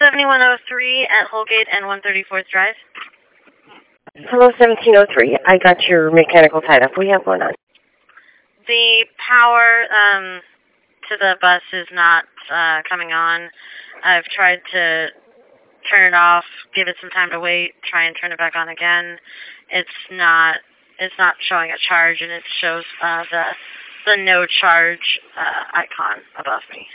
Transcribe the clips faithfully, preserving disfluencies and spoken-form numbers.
seventy-one oh three at Holgate and one thirty-fourth Drive. Hello, seventeen oh three. I got your mechanical tied up. What do you have going on? The power um, to the bus is not uh, coming on. I've tried to turn it off, give it some time to wait, try and turn it back on again. It's not. It's not showing a charge, and it shows uh, the the no charge uh, icon above me.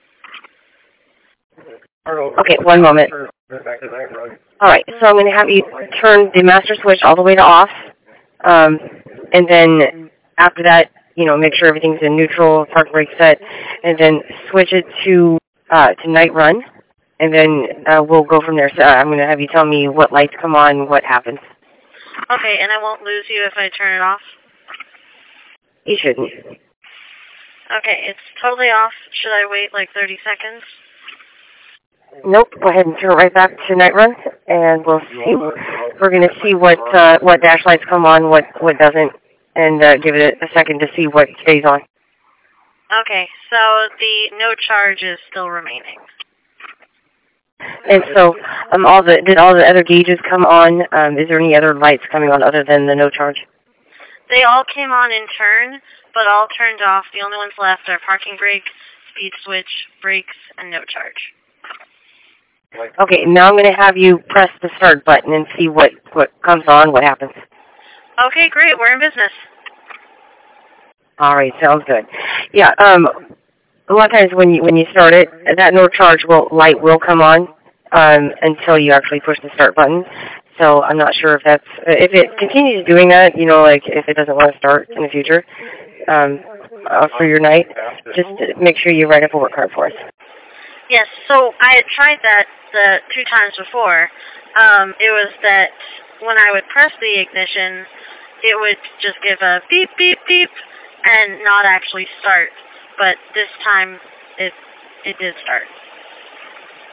Okay, one moment. All right, so I'm going to have you turn the master switch all the way to off, um, and then after that, you know, make sure everything's in neutral, park brake set, and then switch it to uh, to night run, and then uh, we'll go from there. So uh, I'm going to have you tell me what lights come on, what happens. Okay, and I won't lose you if I turn it off? You shouldn't. Okay, it's totally off. Should I wait like thirty seconds? Nope. Go ahead and turn it right back to night run, and we'll see. We're going to see what uh, what dash lights come on, what what doesn't, and uh, give it a second to see what stays on. Okay, so the no charge is still remaining. And so, um, all the did all the other gauges come on? Um, is there any other lights coming on other than the no charge? They all came on in turn, but all turned off. The only ones left are parking brake, speed switch, brakes, and no charge. Okay, now I'm going to have you press the start button and see what, what comes on, what happens. Okay, great. We're in business. All right, sounds good. Yeah, um, a lot of times when you when you start it, that no charge will, light will come on um, until you actually push the start button. So I'm not sure if that's, if it continues doing that, you know, like if it doesn't want to start in the future um, uh, for your night, just make sure you write up a work card for us. Yes, so I had tried that the two times before. Um, it was that when I would press the ignition, it would just give a beep, beep, beep, and not actually start. But this time, it it did start.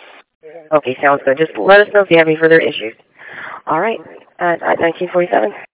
Okay, sounds good. Just let us know if you have any further issues. All right, uh, at nineteen forty-seven.